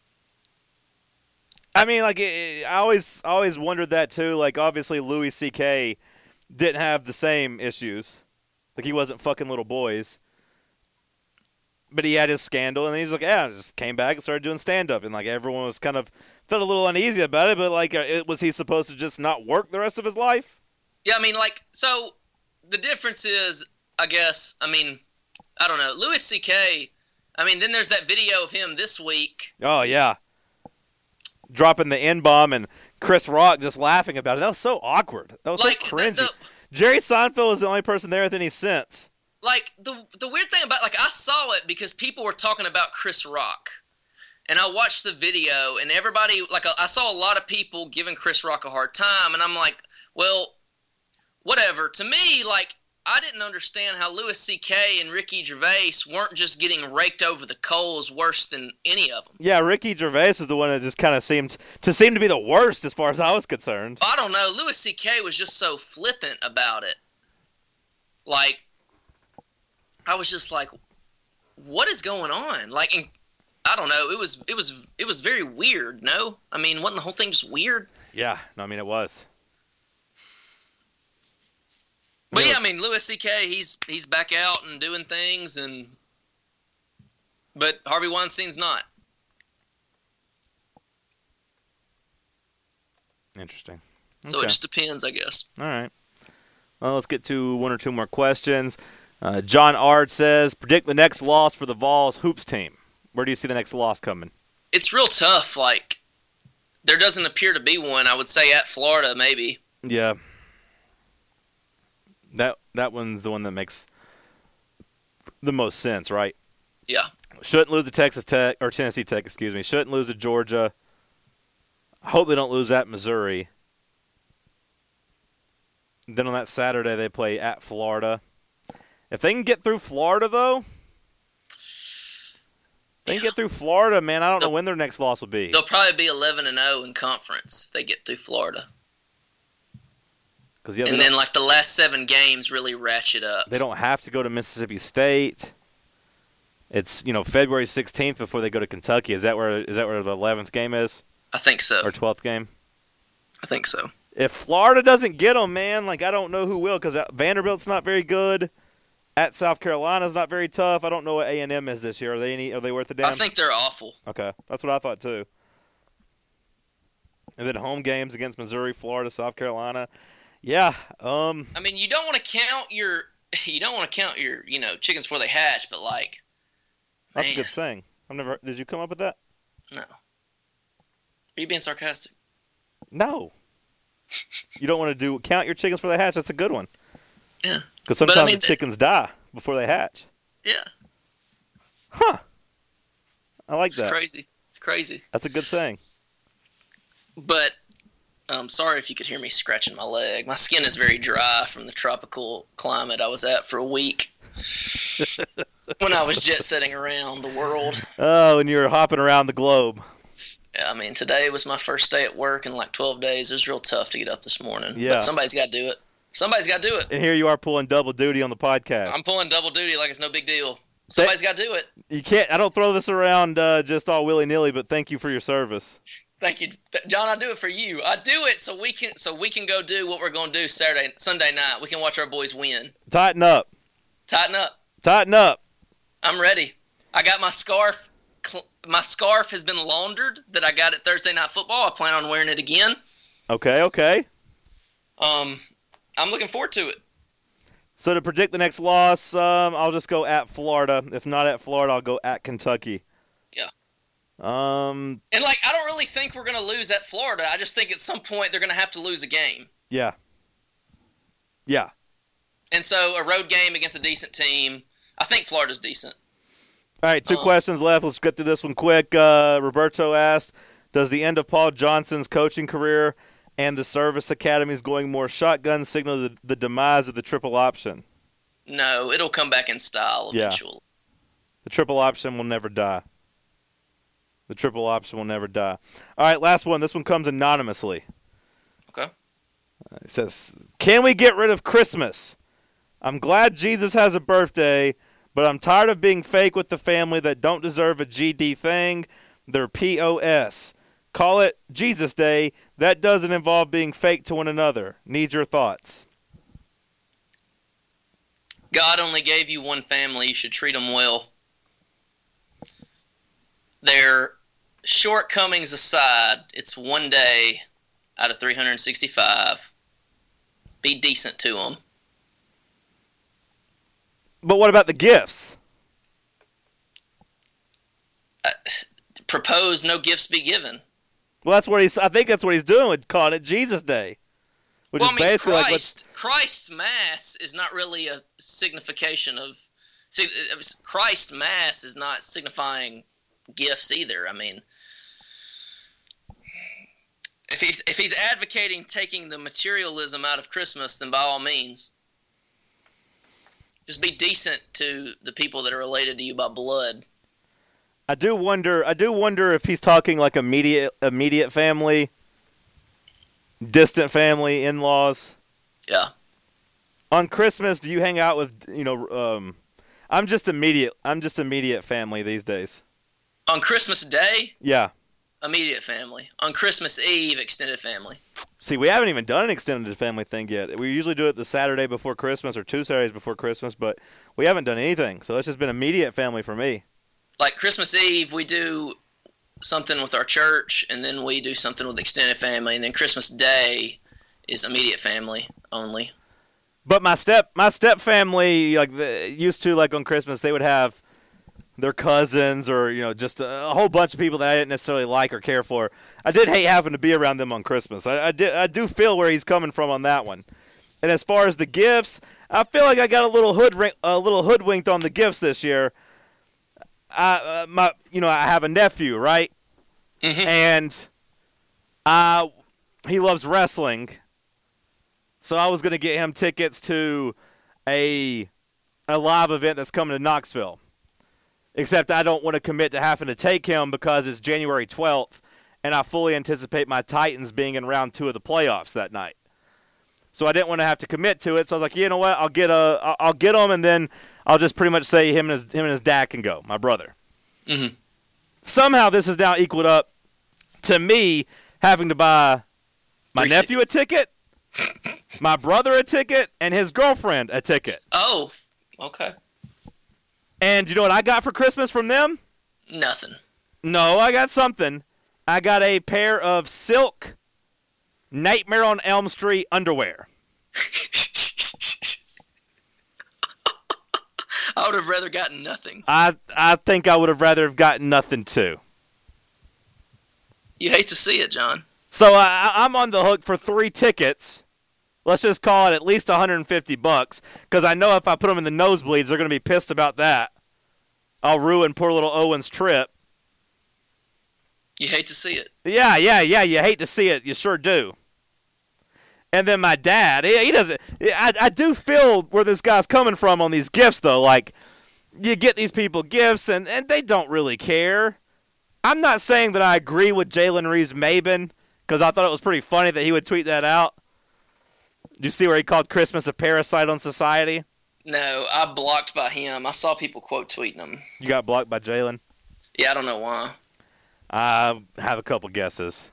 like, I always wondered that too. Like, obviously, Louis C.K. didn't have the same issues. Like, he wasn't fucking little boys. but he had his scandal, and he's like, yeah, I just came back and started doing stand-up, and like everyone was kind of felt a little uneasy about it, but like, was he supposed to just not work the rest of his life? Yeah, I mean, like, so the difference is, I guess, I mean, I don't know, Louis C.K., I mean, then there's that video of him this week. Oh, yeah. Dropping the N-bomb and Chris Rock just laughing about it. That was so awkward. That was like, so cringy. Jerry Seinfeld was the only person there with any sense. Like, the weird thing about, like, I saw it because people were talking about Chris Rock. And I watched the video, and everybody, like, I saw a lot of people giving Chris Rock a hard time, and I'm like, well, whatever. To me, like, I didn't understand how Louis C.K. and Ricky Gervais weren't just getting raked over the coals worse than any of them. Yeah, Ricky Gervais is the one that just kind of seemed to be the worst as far as I was concerned. I don't know. Louis C.K. was just so flippant about it. Like, I was just like, what is going on? Like, I don't know. It was very weird, no? I mean, wasn't the whole thing just weird? Yeah, no, I mean, it was. But yeah, I mean, Louis C.K., he's back out and doing things, but Harvey Weinstein's not. Interesting. So it just depends, I guess. All right. Well, let's get to one or two more questions. John Ard says, predict the next loss for the Vols hoops team. Where do you see the next loss coming? It's real tough. Like, there doesn't appear to be one. I would say at Florida, maybe. Yeah. That one's the one that makes the most sense, right? Yeah. Shouldn't lose to Texas Tech, or Tennessee Tech, excuse me. Shouldn't lose to Georgia. I hope they don't lose at Missouri. Then on that Saturday, they play at Florida. If they can get through Florida, though, they can get through Florida, man. I don't know when their next loss will be. They'll probably be 11-0 in conference if they get through Florida. Yeah, and then, like, the last 7 games really ratchet up. They don't have to go to Mississippi State. It's, February 16th before they go to Kentucky. Is that where the 11th game is? I think so. Or 12th game? I think so. If Florida doesn't get them, man, like, I don't know who will, because Vanderbilt's not very good. At South Carolina's not very tough. I don't know what A&M is this year. Are they worth a damn? I think they're awful. Okay, that's what I thought too. And then home games against Missouri, Florida, South Carolina. Yeah. I mean, you don't want to count your chickens before they hatch, but like, that's man. a good saying. Did you come up with that? No. Are you being sarcastic? No. You don't want to count your chickens before they hatch. That's a good one. Yeah. Because sometimes the chickens die before they hatch. Yeah. Huh. I like that. It's crazy. That's a good saying. But I'm sorry if you could hear me scratching my leg. My skin is very dry from the tropical climate I was at for a week when I was jet setting around the world. Oh, and you were hopping around the globe. Yeah, I mean, today was my first day at work in like 12 days. It was real tough to get up this morning. Yeah. But somebody's got to do it. Somebody's got to do it. And here you are pulling double duty on the podcast. I'm pulling double duty like it's no big deal. Somebody's got to do it. You can't. I don't throw this around just all willy-nilly, but thank you for your service. Thank you, John. I do it for you. I do it so we can go do what we're going to do Sunday night. We can watch our boys win. Tighten up. Tighten up. Tighten up. I'm ready. I got my scarf. My scarf has been laundered that I got at Thursday Night Football. I plan on wearing it again. Okay. I'm looking forward to it. So to predict the next loss, I'll just go at Florida. If not at Florida, I'll go at Kentucky. Yeah. And like, I don't really think we're going to lose at Florida. I just think at some point they're going to have to lose a game. Yeah. And so a road game against a decent team. I think Florida's decent. All right, 2 questions left. Let's get through this one quick. Roberto asked, does the end of Paul Johnson's coaching career and the service academies going more shotgun signal the demise of the triple option? No, it'll come back in style eventually. Yeah. The triple option will never die. All right, last one. This one comes anonymously. Okay. It says, can we get rid of Christmas? I'm glad Jesus has a birthday, but I'm tired of being fake with the family that don't deserve a GD thing. They're POS. Call it Jesus Day. That doesn't involve being fake to one another. Need your thoughts. God only gave you one family. You should treat them well. Their shortcomings aside, it's one day out of 365. Be decent to them. But what about the gifts? Propose no gifts be given. Well, I think that's what he's doing with calling it Jesus Day. Which is basically Christ's Mass is not really a signification of... Christ's Mass is not signifying gifts either. I mean, if he's advocating taking the materialism out of Christmas, then by all means, just be decent to the people that are related to you by blood. I do wonder if he's talking like immediate family, distant family, in-laws. Yeah. On Christmas, do you hang out with, I'm just immediate family these days. On Christmas Day? Yeah. Immediate family. On Christmas Eve, extended family. See, we haven't even done an extended family thing yet. We usually do it the Saturday before Christmas or 2 Saturdays before Christmas, but we haven't done anything. So it's just been immediate family for me. Like Christmas Eve, we do something with our church, and then we do something with extended family, and then Christmas Day is immediate family only. But my step family, used to, like on Christmas, they would have their cousins or just a whole bunch of people that I didn't necessarily like or care for. I did hate having to be around them on Christmas. I do feel where he's coming from on that one. And as far as the gifts, I feel like I got a little hoodwinked on the gifts this year. I have a nephew, right? Mm-hmm. And he loves wrestling. So I was going to get him tickets to a live event that's coming to Knoxville. Except I don't want to commit to having to take him because it's January 12th, and I fully anticipate my Titans being in round 2 of the playoffs that night. So I didn't want to have to commit to it. So I was like, you know what? I'll get him, and then I'll just pretty much say him and his dad can go, my brother. Mm-hmm. Somehow this is now equaled up to me having to buy my nephew a ticket, my brother a ticket, and his girlfriend a ticket. Oh, okay. And you know what I got for Christmas from them? Nothing. No, I got something. I got a pair of silk Nightmare on Elm Street underwear. I would have rather gotten nothing. I think I would have rather have gotten nothing too. You hate to see it, John. So I'm on the hook for 3 tickets. Let's just call it at least $150, because I know if I put them in the nosebleeds, they're going to be pissed about that. I'll ruin poor little Owen's trip. You hate to see it. Yeah, you hate to see it. You sure do. And then my dad, he doesn't. I do feel where this guy's coming from on these gifts, though. Like, you get these people gifts, and they don't really care. I'm not saying that I agree with Jalen Reeves-Maben, because I thought it was pretty funny that he would tweet that out. Did you see where he called Christmas a parasite on society? No, I blocked by him. I saw people quote tweeting him. You got blocked by Jalen? Yeah, I don't know why. I have a couple guesses.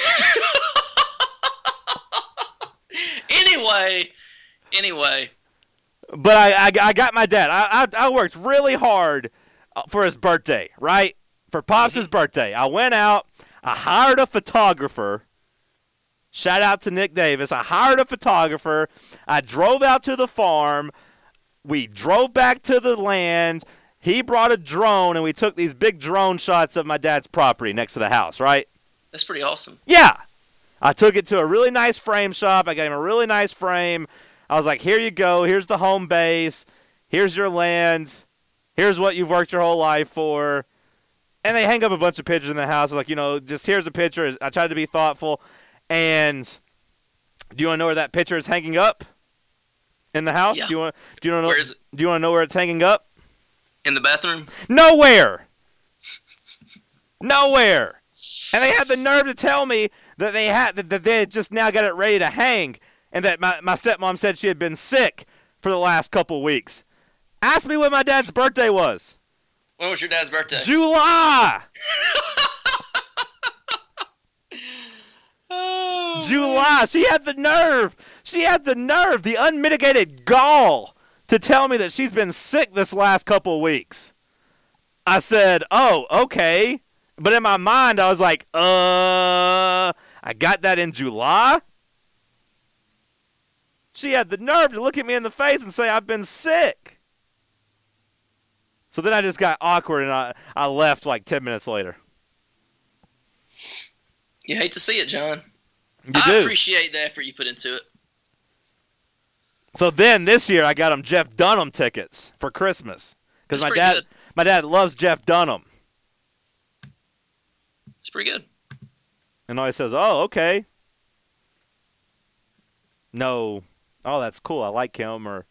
Anyway. But I got my dad. I worked really hard for his birthday, right? For Pops' birthday. I went out. I hired a photographer. Shout out to Nick Davis. I hired a photographer. I drove out to the farm. We drove back to the land. He brought a drone, and we took these big drone shots of my dad's property next to the house, right? That's pretty awesome. Yeah. I took it to a really nice frame shop. I got him a really nice frame. I was like, here you go. Here's the home base. Here's your land. Here's what you've worked your whole life for. And they hang up a bunch of pictures in the house. Like, just here's a picture. I tried to be thoughtful. And do you want to know where that picture is hanging up in the house? Yeah. Do you want to know? Where is it? Do you want to know where it's hanging up? In the bathroom? Nowhere. Nowhere. And they had the nerve to tell me that they had just now got it ready to hang, and that my stepmom said she had been sick for the last couple weeks. Ask me when my dad's birthday was. When was your dad's birthday? July. Oh, July. She had the nerve, the unmitigated gall to tell me that she's been sick this last couple of weeks. I said, oh, okay. But in my mind, I was like, I got that in July? She had the nerve to look at me in the face and say, I've been sick. So then I just got awkward, and I left like 10 minutes later. You hate to see it, John. I do. Appreciate the effort you put into it. So then this year I got him Jeff Dunham tickets for Christmas. Because my dad loves Jeff Dunham. It's pretty good. And always says, oh, okay. No. Oh, that's cool. I like him. Or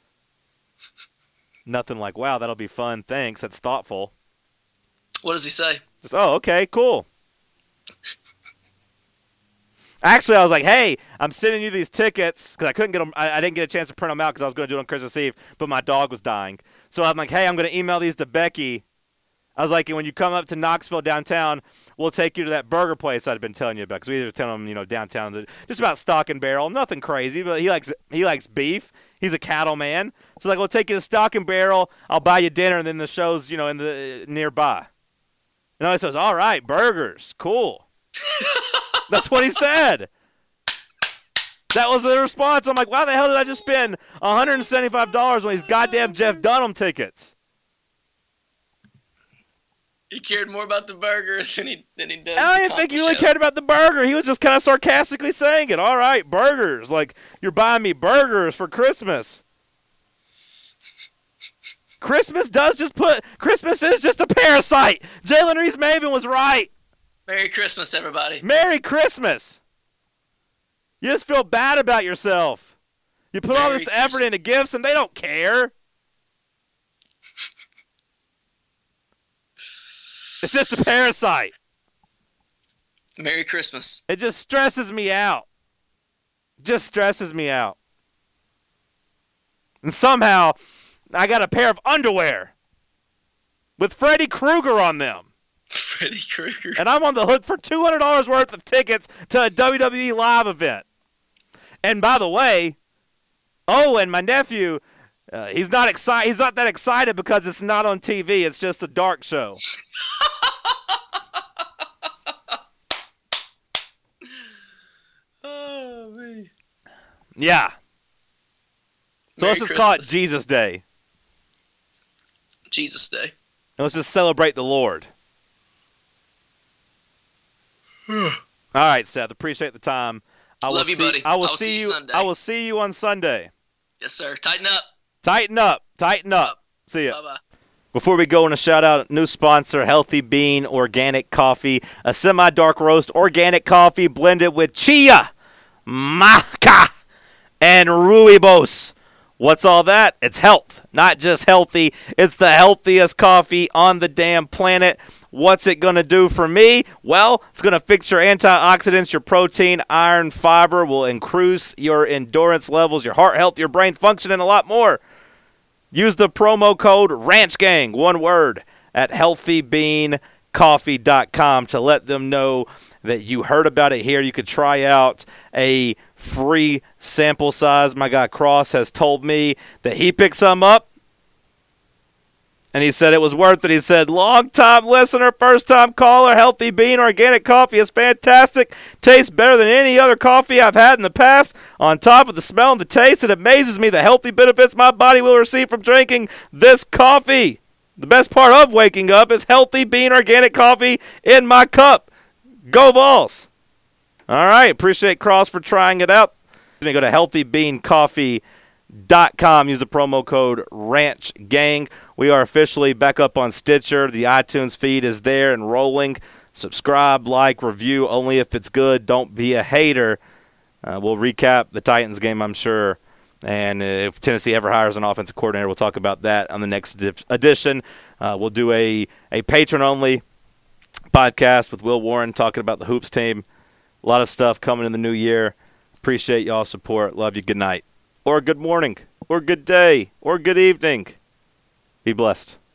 nothing like, wow, that'll be fun. Thanks. That's thoughtful. What does he say? Just, oh, okay, cool. Actually, I was like, hey, I'm sending you these tickets because I couldn't get them. I didn't get a chance to print them out because I was going to do it on Christmas Eve, but my dog was dying. So I'm like, hey, I'm going to email these to Becky. I was like, when you come up to Knoxville downtown, we'll take you to that burger place I'd been telling you about because we were telling him, downtown, just about Stock and Barrel, nothing crazy, but he likes beef. He's a cattle man. So like, we'll take you to Stock and Barrel. I'll buy you dinner, and then the show's in the nearby. And I says, all right, burgers, cool. That's what he said. That was the response. I'm like, why the hell did I just spend $175 on these goddamn Jeff Dunham tickets? He cared more about the burger than he does. I didn't think he really cared about the burger. He was just kind of sarcastically saying it. All right, burgers. Like, you're buying me burgers for Christmas. Christmas is just a parasite. Jalen Reese-Maven was right. Merry Christmas, everybody. Merry Christmas. You just feel bad about yourself. You put all this effort into gifts, and they don't care. It's just a parasite. Merry Christmas. It just stresses me out. Just stresses me out. And somehow, I got a pair of underwear with Freddy Krueger on them. Freddy Krueger. And I'm on the hook for $200 worth of tickets to a WWE live event. And by the way, and my nephew, he's not excited. He's not that excited because it's not on TV. It's just a dark show. Oh, man. Yeah. So let's just call it Jesus Day. Jesus Day. And let's just celebrate the Lord. All right, Seth. Appreciate the time. Love you, buddy. I will see you Sunday. I will see you on Sunday. Yes, sir. Tighten up. Tighten up. Tighten up. See ya. Bye-bye. Before we go, I want to shout out new sponsor, Healthy Bean Organic Coffee, a semi-dark roast organic coffee blended with chia, maca, and rooibos. What's all that? It's health, not just healthy. It's the healthiest coffee on the damn planet. What's it going to do for me? Well, it's going to fix your antioxidants, your protein, iron, fiber, will increase your endurance levels, your heart health, your brain function, and a lot more. Use the promo code RANCHGANG, one word, at healthybeancoffee.com to let them know that you heard about it here. You could try out a free sample size. My guy Cross has told me that he picked some up, and he said it was worth it. He said, long-time listener, first-time caller, Healthy Bean Organic Coffee is fantastic. Tastes better than any other coffee I've had in the past. On top of the smell and the taste, it amazes me the healthy benefits my body will receive from drinking this coffee. The best part of waking up is Healthy Bean Organic Coffee in my cup. Go Vols. All right, appreciate Cross for trying it out. You're going to go to healthybeancoffee.com. Use the promo code RANCHGANG. We are officially back up on Stitcher. The iTunes feed is there and rolling. Subscribe, like, review, only if it's good. Don't be a hater. We'll recap the Titans game, I'm sure. And if Tennessee ever hires an offensive coordinator, we'll talk about that on the next edition. We'll do a patron-only podcast with Will Warren talking about the Hoops team. A lot of stuff coming in the new year. Appreciate y'all's support. Love you. Good night. Or good morning. Or good day. Or good evening. Be blessed.